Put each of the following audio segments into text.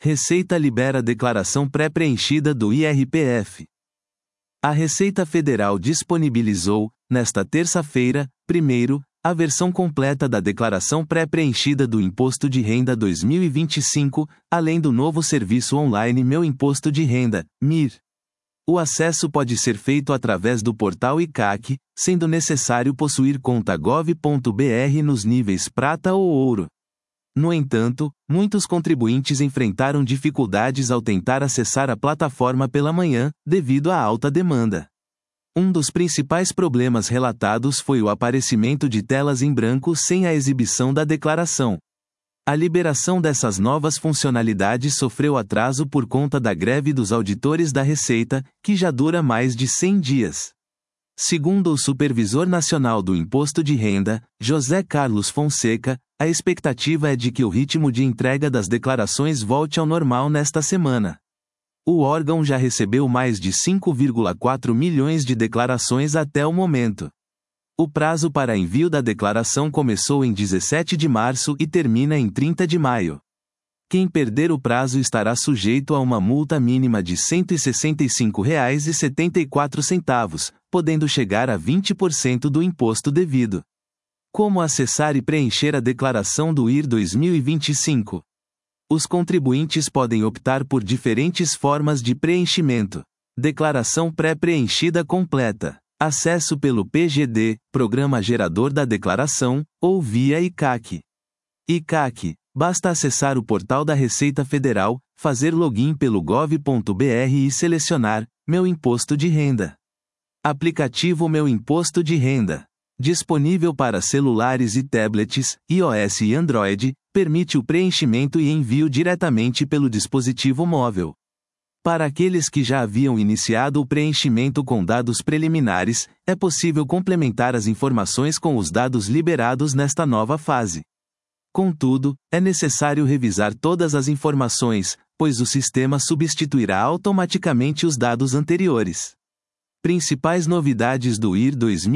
Receita libera declaração pré-preenchida do IRPF. A Receita Federal disponibilizou, nesta terça-feira, 1º, a versão completa da declaração pré-preenchida do Imposto de Renda 2025, além do novo serviço online Meu Imposto de Renda, MIR. O acesso pode ser feito através do portal ICAC, sendo necessário possuir conta gov.br nos níveis prata ou ouro. No entanto, muitos contribuintes enfrentaram dificuldades ao tentar acessar a plataforma pela manhã, devido à alta demanda. Um dos principais problemas relatados foi o aparecimento de telas em branco sem a exibição da declaração. A liberação dessas novas funcionalidades sofreu atraso por conta da greve dos auditores da Receita, que já dura mais de 100 dias. Segundo o Supervisor Nacional do Imposto de Renda, José Carlos Fonseca, a expectativa é de que o ritmo de entrega das declarações volte ao normal nesta semana. O órgão já recebeu mais de 5,4 milhões de declarações até o momento. O prazo para envio da declaração começou em 17 de março e termina em 30 de maio. Quem perder o prazo estará sujeito a uma multa mínima de R$ 165,74, podendo chegar a 20% do imposto devido. Como acessar e preencher a declaração do IR 2025? Os contribuintes podem optar por diferentes formas de preenchimento. Declaração pré-preenchida completa. Acesso pelo PGD, Programa Gerador da Declaração, ou via ICAC. ICAC. Basta acessar o portal da Receita Federal, fazer login pelo gov.br e selecionar Meu Imposto de Renda. Aplicativo Meu Imposto de Renda. Disponível para celulares e tablets, iOS e Android, permite o preenchimento e envio diretamente pelo dispositivo móvel. Para aqueles que já haviam iniciado o preenchimento com dados preliminares, é possível complementar as informações com os dados liberados nesta nova fase. Contudo, é necessário revisar todas as informações, pois o sistema substituirá automaticamente os dados anteriores. Principais novidades do IR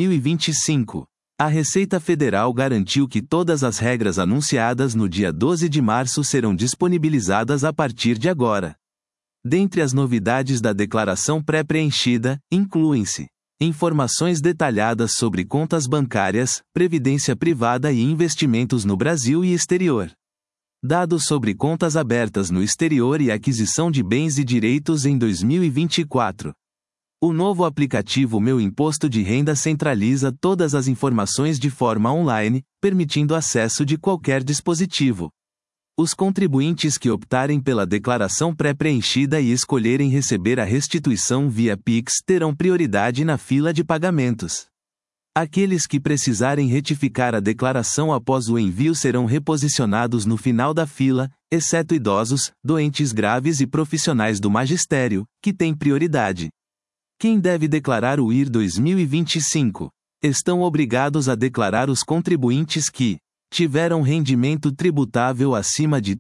2025. A Receita Federal garantiu que todas as regras anunciadas no dia 12 de março serão disponibilizadas a partir de agora. Dentre as novidades da declaração pré-preenchida, incluem-se informações detalhadas sobre contas bancárias, previdência privada e investimentos no Brasil e exterior. Dados sobre contas abertas no exterior e aquisição de bens e direitos em 2024. O novo aplicativo Meu Imposto de Renda centraliza todas as informações de forma online, permitindo acesso de qualquer dispositivo. Os contribuintes que optarem pela declaração pré-preenchida e escolherem receber a restituição via Pix terão prioridade na fila de pagamentos. Aqueles que precisarem retificar a declaração após o envio serão reposicionados no final da fila, exceto idosos, doentes graves e profissionais do magistério, que têm prioridade. Quem deve declarar o IR 2025? Estão obrigados a declarar os contribuintes que tiveram rendimento tributável acima de R$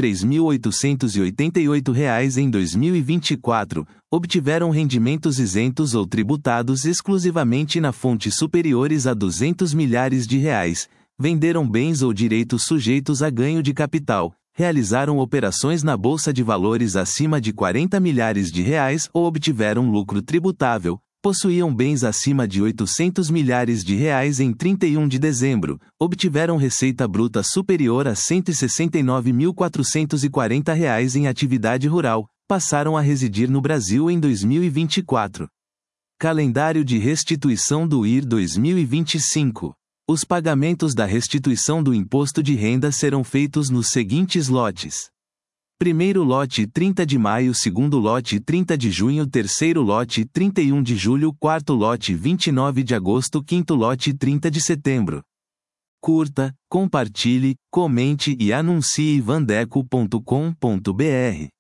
33.888 em 2024, obtiveram rendimentos isentos ou tributados exclusivamente na fonte superiores a R$ 200 milhares, venderam bens ou direitos sujeitos a ganho de capital, realizaram operações na Bolsa de Valores acima de R$ 40 milhares ou obtiveram lucro tributável, possuíam bens acima de R$ 800 milhares em 31 de dezembro, obtiveram receita bruta superior a R$ 169.440 em atividade rural, passaram a residir no Brasil em 2024. Calendário de restituição do IR 2025. Os pagamentos da restituição do imposto de renda serão feitos nos seguintes lotes. Primeiro lote 30 de maio, segundo lote 30 de junho, terceiro lote 31 de julho, quarto lote 29 de agosto, quinto lote 30 de setembro. Curta, compartilhe, comente e anuncie vandeco.com.br.